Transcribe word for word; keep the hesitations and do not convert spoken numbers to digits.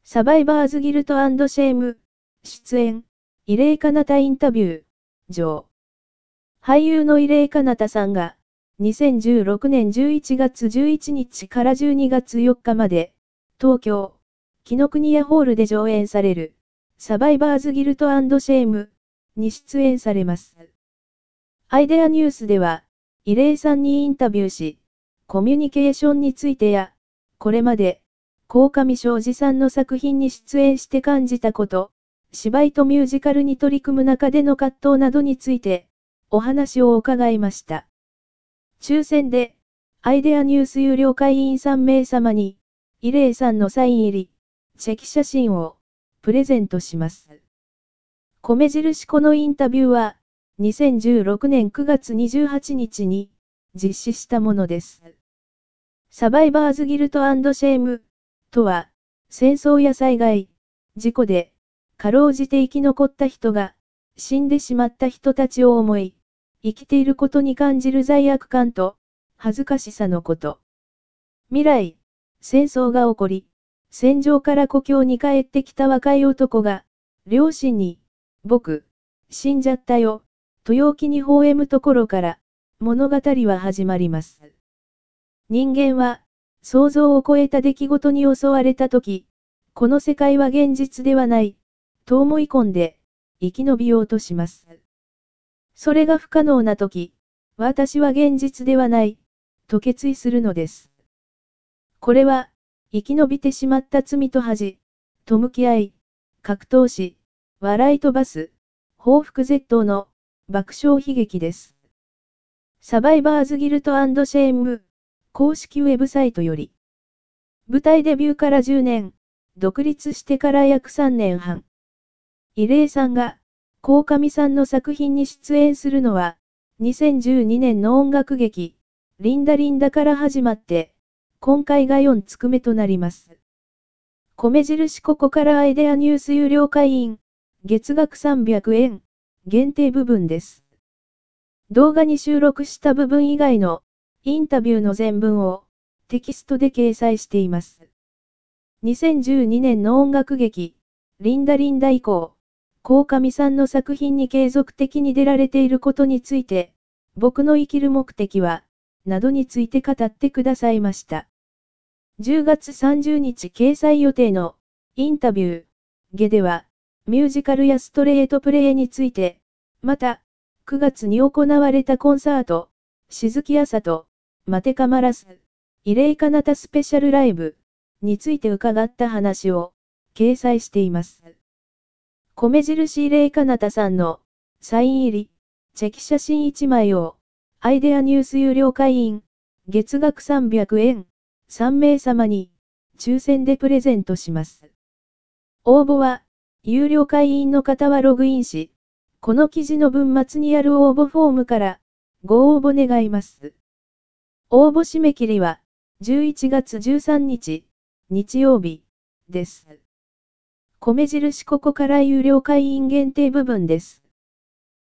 サバイバーズギルト&シェーム、出演、伊礼彼方インタビュー、上。俳優の伊礼彼方さんが、にせんじゅうろくねんじゅういちがつじゅういちにちからじゅうにがつよっかまで、東京、紀ノ国屋ホールで上演される、サバイバーズギルト&シェーム、に出演されます。アイデアニュースでは、伊礼さんにインタビューし、コミュニケーションについてや、これまで、鴻上尚史さんの作品に出演して感じたこと、芝居とミュージカルに取り組む中での葛藤などについて、お話を伺いました。抽選で、アイデアニュース有料会員さんめいさまに、伊礼さんのサイン入り、チェキ写真を、プレゼントします。米印このインタビューは、にせんじゅうろくねんくがつにじゅうはちにちに、実施したものです。サバイバーズギルト&シェーム、とは、戦争や災害、事故で、かろうじて生き残った人が、死んでしまった人たちを思い、生きていることに感じる罪悪感と、恥ずかしさのこと。未来、戦争が起こり、戦場から故郷に帰ってきた若い男が、両親に、僕、死んじゃったよ、と陽気に微笑むところから、物語は始まります。人間は、想像を超えた出来事に襲われたとき、この世界は現実ではない、と思い込んで、生き延びようとします。それが不可能なとき、私は現実ではない、と決意するのです。これは、生き延びてしまった罪と恥、と向き合い、格闘し、笑い飛ばす、報復絶倒の、爆笑悲劇です。サバイバーズギルト&シェーム、公式ウェブサイトより。舞台デビューからじゅうねん、独立してから約さんねんはん。伊礼さんが、鴻上さんの作品に出演するのは、にせんじゅうにねんの音楽劇、リンダリンダから始まって、今回がよんつくめとなります。米印ここからアイデアニュース有料会員、月額さんびゃくえん、限定部分です。動画に収録した部分以外の、インタビューの全文を、テキストで掲載しています。にせんじゅうにねんの音楽劇、リンダリンダ以降、鴻上さんの作品に継続的に出られていることについて、僕の生きる目的は、などについて語ってくださいました。じゅうがつさんじゅうにち掲載予定の、インタビュー、ゲでは、ミュージカルやストレートプレイについて、また、くがつに行われたコンサート、静木朝と、マテカマラス、伊礼彼方スペシャルライブ、について伺った話を、掲載しています。米印伊礼彼方さんの、サイン入り、チェキ写真いちまいを、アイデアニュース有料会員、月額さんびゃくえん、さんめいさまに、抽選でプレゼントします。応募は、有料会員の方はログインし、この記事の文末にある応募フォームから、ご応募願います。応募締め切りは、じゅういちがつじゅうさんにち、日曜日、です。米印ここから有料会員限定部分です。